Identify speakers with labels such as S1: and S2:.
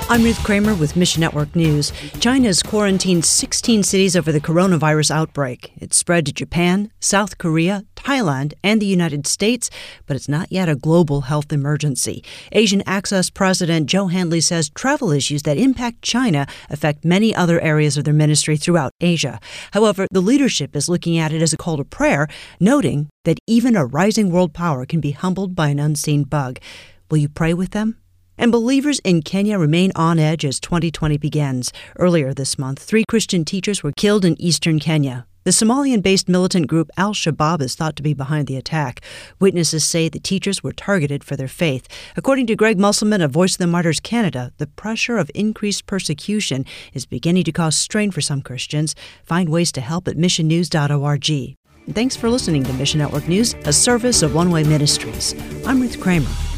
S1: I'm Ruth Kramer with Mission Network News. China has quarantined 16 cities over the coronavirus outbreak. It's spread to Japan, South Korea, Thailand, and the United States, but it's not yet a global health emergency. Asian Access President Joe Handley says travel issues that impact China affect many other areas of their ministry throughout Asia. However, the leadership is looking at it as a call to prayer, noting that even a rising world power can be humbled by an unseen bug. Will you pray with them? And believers in Kenya remain on edge as 2020 begins. Earlier this month, 3 Christian teachers were killed in eastern Kenya. The Somalian-based militant group Al-Shabaab is thought to be behind the attack. Witnesses say the teachers were targeted for their faith. According to Greg Musselman of Voice of the Martyrs Canada, the pressure of increased persecution is beginning to cause strain for some Christians. Find ways to help at missionnews.org. Thanks for listening to Mission Network News, a service of One Way Ministries. I'm Ruth Kramer.